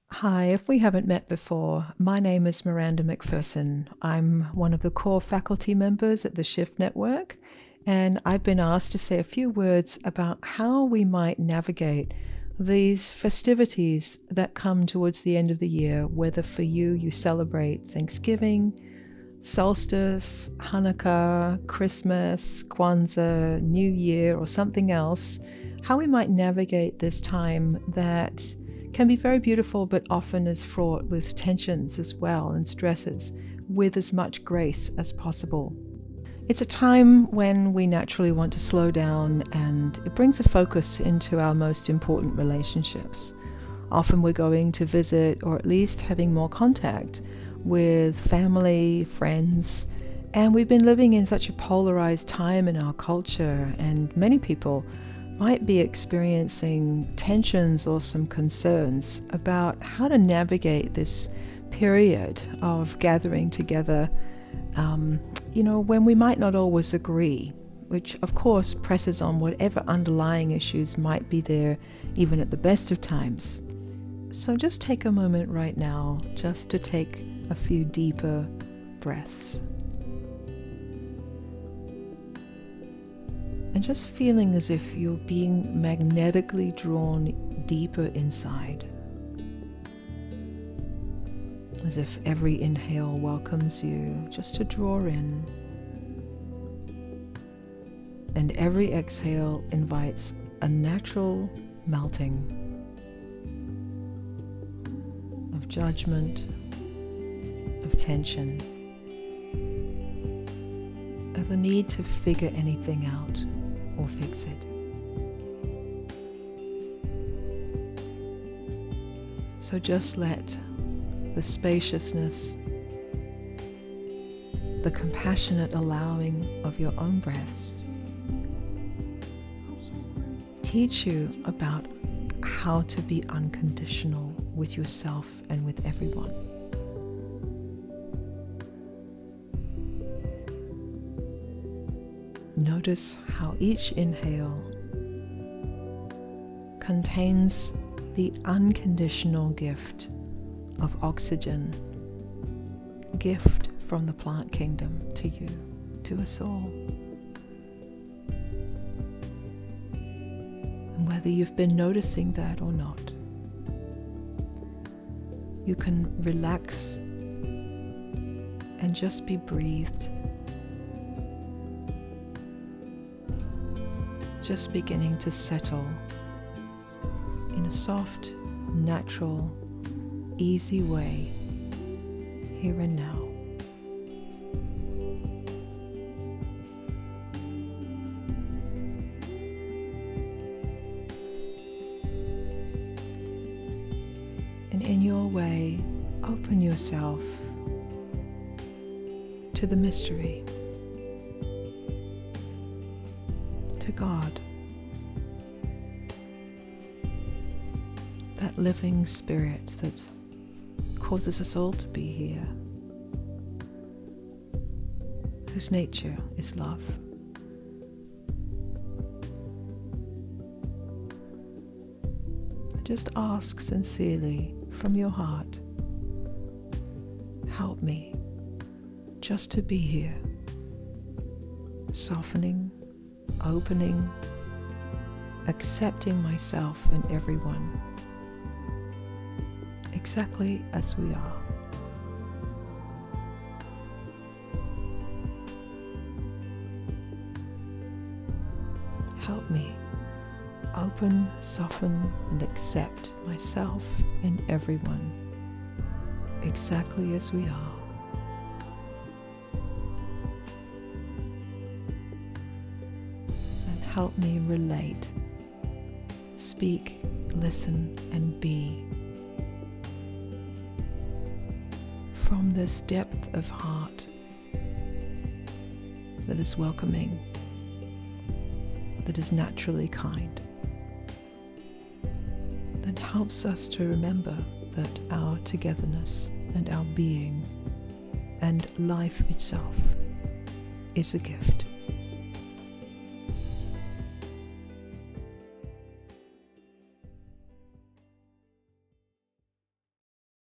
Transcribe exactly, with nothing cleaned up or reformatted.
Hi, if we haven't met before, my name is Miranda McPherson. I'm one of the core faculty members at the Shift Network, and I've been asked to say a few words about how we might navigate these festivities that come towards the end of the year, whether for you, you celebrate Thanksgiving, solstice, Hanukkah, Christmas, Kwanzaa, New Year, or something else, how we might navigate this time that can be very beautiful, but often is fraught with tensions as well and stresses, with as much grace as possible. It's a time when we naturally want to slow down, and it brings a focus into our most important relationships. Often we're going to visit, or at least having more contact with family, friends, and we've been living in such a polarized time in our culture, and many people might be experiencing tensions or some concerns about how to navigate this period of gathering together, um, you know, when we might not always agree, which of course presses on whatever underlying issues might be there, even at the best of times. So just take a moment right now just to take a few deeper breaths. And just feeling as if you're being magnetically drawn deeper inside. As if every inhale welcomes you just to draw in. And every exhale invites a natural melting of judgment, of tension, of the need to figure anything out or fix it. So just let the spaciousness, the compassionate allowing of your own breath teach you about how to be unconditional with yourself and with everyone. Notice how each inhale contains the unconditional gift of oxygen, gift from the plant kingdom to you, to us all. And whether you've been noticing that or not, you can relax and just be breathed. Just beginning to settle in a soft, natural, easy way, here and now. And in your way, open yourself to the mystery, to God, that living spirit that causes us all to be here, whose nature is love. Just ask sincerely from your heart, help me just to be here, softening, opening, accepting myself and everyone exactly as we are. Help me open, soften, and accept myself and everyone exactly as we are. And help me relate, speak, listen, and be from this depth of heart that is welcoming, that is naturally kind, that helps us to remember that our togetherness and our being and life itself is a gift.